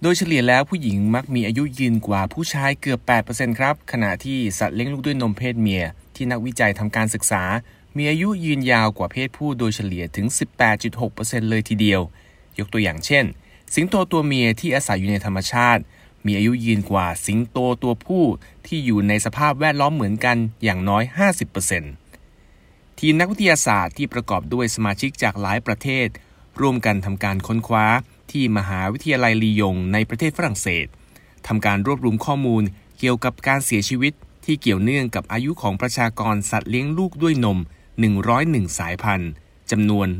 โดยเฉลี่ยแล้วผู้หญิงมักมีอายุยืนกว่าผู้ชายเกือบ 8% ครับขณะที่สัตว์เลี้ยงลูกด้วยนมเพศเมียที่นักวิจัยทำการศึกษามีอายุยืนยาวกว่าเพศผู้โดยเฉลี่ยถึง 18.6% เลยทีเดียวยกตัวอย่างเช่นสิงโตตัวเมียที่อาศัยอยู่ในธรรมชาติมีอายุยืนกว่าสิงโตตัวผู้ที่อยู่ในสภาพแวดล้อมเหมือนกันอย่างน้อย 50% ทีมนักวิทยาศาสตร์ที่ประกอบด้วยสมาชิกจากหลายประเทศร่วมกันทำการค้นคว้าที่มหาวิทยาลัยลียงในประเทศฝรั่งเศสทำการรวบรวมข้อมูลเกี่ยวกับการเสียชีวิตที่เกี่ยวเนื่องกับอายุของประชากรสัตว์เลี้ยงลูกด้วยนม101สายพันธุ์จำนวน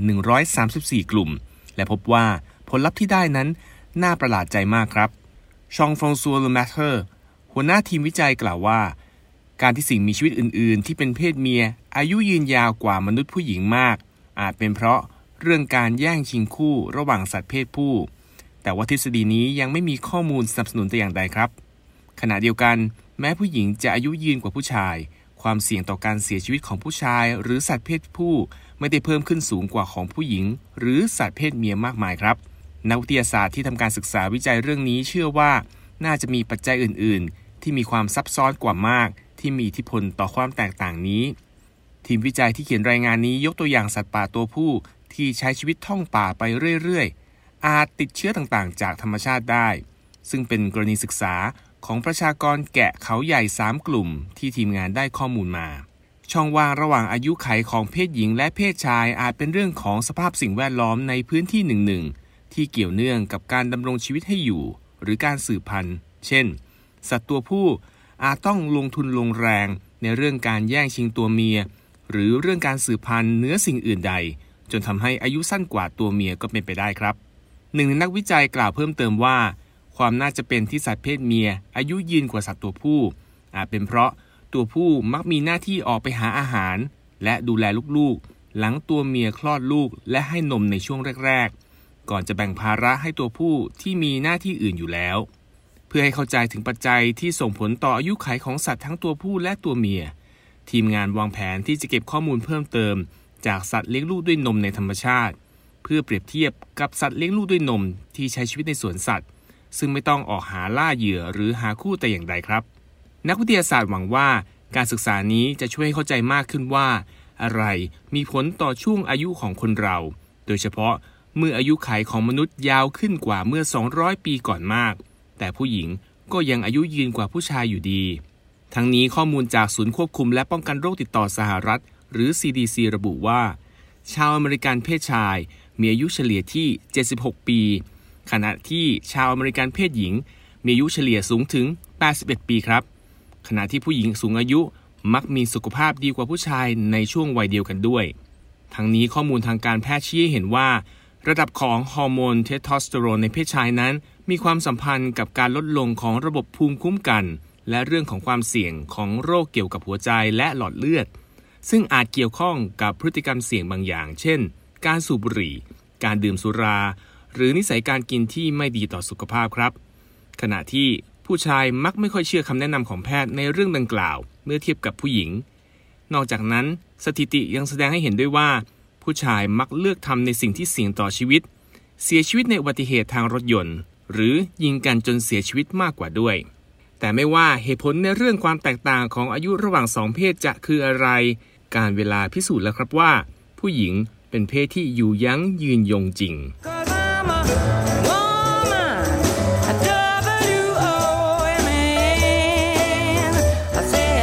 134กลุ่มและพบว่าผลลัพธ์ที่ได้นั้นน่าประหลาดใจมากครับชองฟรองซัวเลอแมทเทอร์หัวหน้าทีมวิจัยกล่าวว่าการที่สิ่งมีชีวิตอื่นๆที่เป็นเพศเมียอายุยืนยาวกว่ามนุษย์ผู้หญิงมากอาจเป็นเพราะเรื่องการแย่งชิงคู่ระหว่างสัตว์เพศผู้แต่ว่าทฤษฎีนี้ยังไม่มีข้อมูลสนับสนุนแต่อย่างใดครับขณะเดียวกันแม้ผู้หญิงจะอายุยืนกว่าผู้ชายความเสี่ยงต่อการเสียชีวิตของผู้ชายหรือสัตว์เพศผู้ไม่ได้เพิ่มขึ้นสูงกว่าของผู้หญิงหรือสัตว์เพศเมียมากมายครับนักวิทยาศาสตร์ที่ทำการศึกษาวิจัยเรื่องนี้เชื่อว่าน่าจะมีปัจจัยอื่นๆที่มีความซับซ้อนกว่ามากที่มีอิทธิพลต่อความแตกต่างนี้ทีมวิจัยที่เขียนรายงานนี้ยกตัวอย่างสัตว์ป่าตัวผู้ที่ใช้ชีวิตท่องป่าไปเรื่อยๆอาจติดเชื้อต่างๆจากธรรมชาติได้ซึ่งเป็นกรณีศึกษาของประชากรแกะเขาใหญ่3กลุ่มที่ทีมงานได้ข้อมูลมาช่องว่างระหว่างอายุขัยของเพศหญิงและเพศชายอาจเป็นเรื่องของสภาพสิ่งแวดล้อมในพื้นที่หนึ่งๆที่เกี่ยวเนื่องกับการดำรงชีวิตให้อยู่หรือการสืบพันธุ์เช่นสัตว์ตัวผู้อาจต้องลงทุนลงแรงในเรื่องการแย่งชิงตัวเมียหรือเรื่องการสืบพันธุ์เหนือสิ่งอื่นใดจนทำให้อายุสั้นกว่าตัวเมียก็เป็นไปได้ครับหนึ่งในนักวิจัยกล่าวเพิ่มเติมว่าความน่าจะเป็นที่สัตว์เพศเมียอายุยืนกว่าสัตว์ตัวผู้อาจเป็นเพราะตัวผู้มักมีหน้าที่ออกไปหาอาหารและดูแลลูกๆหลังตัวเมียคลอดลูกและให้นมในช่วงแรกๆก่อนจะแบ่งภาระให้ตัวผู้ที่มีหน้าที่อื่นอยู่แล้วเพื่อให้เข้าใจถึงปัจจัยที่ส่งผลต่ออายุขัยของสัตว์ทั้งตัวผู้และตัวเมียทีมงานวางแผนที่จะเก็บข้อมูลเพิ่มเติมจากสัตว์เลี้ยงลูกด้วยนมในธรรมชาติเพื่อเปรียบเทียบกับสัตว์เลี้ยงลูกด้วยนมที่ใช้ชีวิตในสวนสัตว์ซึ่งไม่ต้องออกหาล่าเหยื่อหรือหาคู่แต่อย่างใดครับนักวิทยาศาสตร์หวังว่าการศึกษานี้จะช่วยให้เข้าใจมากขึ้นว่าอะไรมีผลต่อช่วงอายุของคนเราโดยเฉพาะเมื่ออายุขัยของมนุษย์ยาวขึ้นกว่าเมื่อ200ปีก่อนมากแต่ผู้หญิงก็ยังอายุยืนกว่าผู้ชายอยู่ดีทั้งนี้ข้อมูลจากศูนย์ควบคุมและป้องกันโรคติดต่อสหรัฐหรือ CDC ระบุว่าชาวอเมริกันเพศชายมีอายุเฉลี่ยที่76ปีขณะที่ชาวอเมริกันเพศหญิงมีอายุเฉลี่ยสูงถึง81ปีครับขณะที่ผู้หญิงสูงอายุมักมีสุขภาพดีกว่าผู้ชายในช่วงวัยเดียวกันด้วยทั้งนี้ข้อมูลทางการแพทย์ชี้ให้เห็นว่าระดับของฮอร์โมนเทสโทสเตอโรนในเพศชายนั้นมีความสัมพันธ์กับการลดลงของระบบภูมิคุ้มกันและเรื่องของความเสี่ยงของโรคเกี่ยวกับหัวใจและหลอดเลือดซึ่งอาจเกี่ยวข้องกับพฤติกรรมเสี่ยงบางอย่างเช่นการสูบบุหรี่การดื่มสุราหรือนิสัยการกินที่ไม่ดีต่อสุขภาพครับขณะที่ผู้ชายมักไม่ค่อยเชื่อคำแนะนำของแพทย์ในเรื่องดังกล่าวเมื่อเทียบกับผู้หญิงนอกจากนั้นสถิติยังแสดงให้เห็นด้วยว่าผู้ชายมักเลือกทำในสิ่งที่เสี่ยงต่อชีวิตเสียชีวิตในอุบัติเหตุทางรถยนต์หรือยิงกันจนเสียชีวิตมากกว่าด้วยแต่ไม่ว่าเหตุผลในเรื่องความแตกต่างของอายุระหว่างสองเพศจะคืออะไรการเวลาพิสูจน์แล้วครับว่าผู้หญิงเป็นเพศที่อยู่ยั้งยืนยงจริง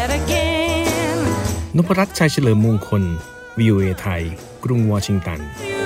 นพรัตน์ ชัยเฉลิมมงคล VOA ไทยกรุงวอชิงตัน